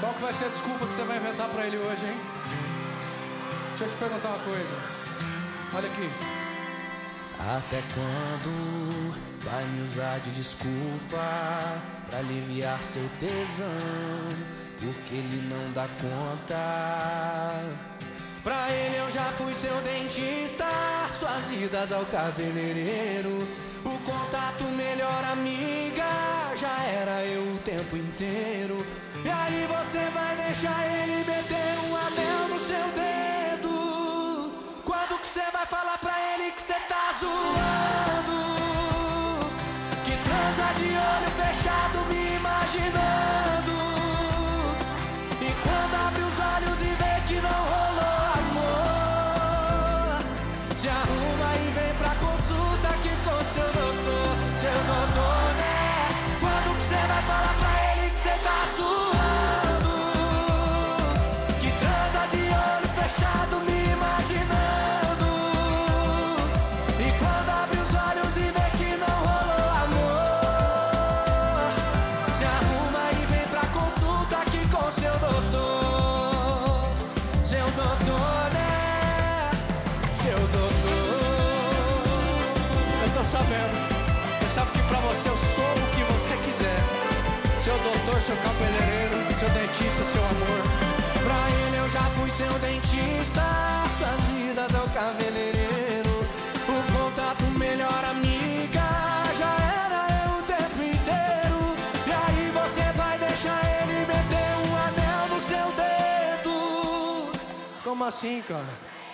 Qual que vai ser a desculpa que você vai inventar pra ele hoje, hein? Deixa eu te perguntar uma coisa. Olha aqui. Até quando vai me usar de desculpa pra aliviar seu tesão? Porque ele não dá conta. Pra ele eu já fui seu dentista, suas idas ao cabeleireiro, o contato melhor amiga, já era eu o tempo inteiro. E aí você vai deixar ele meter um anel no seu dedo? Quando que você vai falar pra ele que você tá zoando? Que transa de olho fechado me imaginando, e quando abre os olhos e vê que não rolou amor, se arruma e vem pra consulta aqui com seu doutor. Seu doutor, né? Quando que você vai falar pra ele que você tá zoando? Que transa de olho fechado me imaginando, e quando abre os olhos e vê que não rolou amor, se arruma e vem pra consulta aqui com seu doutor. Seu doutor, né? Seu doutor. Eu tô sabendo. Você sabe que pra você eu sou o que você quiser. Seu doutor, seu cabeleireiro, seu dentista, seu amor. Pra ele eu já fui seu dentista, suas idas ao cabeleireiro, o contato melhor amiga, já era eu o tempo inteiro. E aí você vai deixar ele meter um anel no seu dedo? Como assim, cara?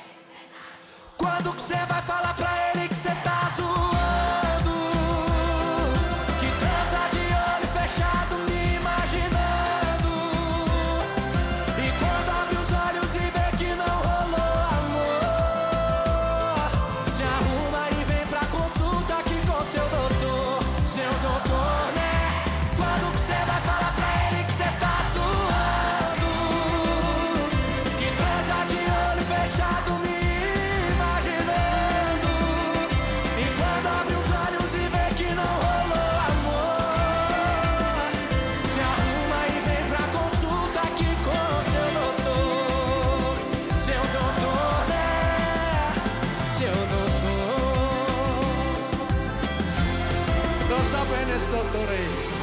Quando que você vai falar pra ele que você tá zoando? Que transa de olho fechado me imaginando, e quando abre os olhos e vê que não rolou amor, se arruma e vem pra consulta aqui com seu doutor. Seu doutor, né? Quando que você vai falar pra ele que você tá zoando? Que transa de olho fechado me imaginando, e quando abre os olhos e vê que não rolou amor, se arruma e vem pra consulta aqui com seu doutor. Seu doutor, né? Seu doutor. Tô sabendo esse doutor aí.